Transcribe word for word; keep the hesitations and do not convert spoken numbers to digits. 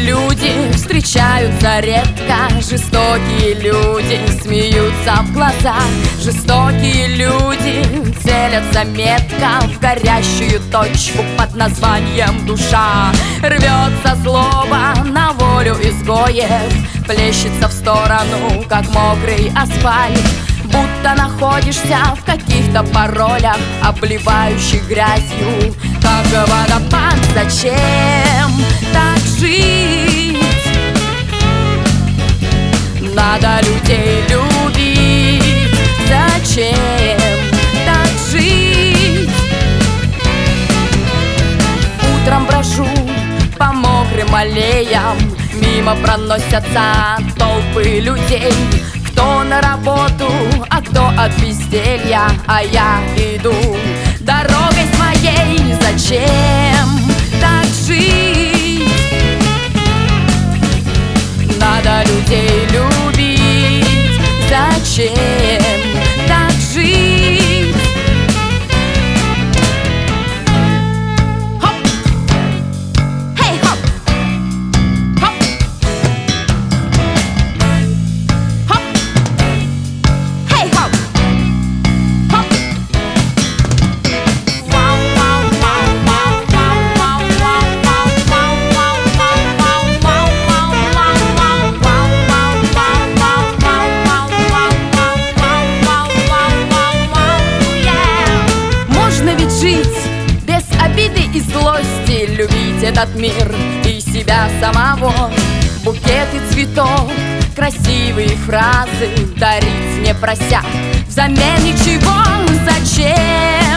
люди встречаются редко, жестокие люди смеются в глаза. Жестокие люди целятся метко в горящую точку под названием душа. Рвется злоба на волю изгоев, плещется в сторону, как мокрый асфальт. Будто находишься в каких-то паролях, обливающих грязью, как водопад. Зачем так жить? Надо людей любить. Зачем так жить? Утром брожу по мокрым аллеям, мимо проносятся толпы людей. Кто на работу, а кто от безделья, а я иду дорогой своей. Зачем так жить? Надо людей любить. Зачем так жить? Хоп! Хей, хоп! Хоп! Хоп! Хей, хоп! Хоп! Можно ведь жить без обиды и злости, любить этот мир и себя самого. Букеты цветов, красивые фразы дарить не прося, взамен ничего. Зачем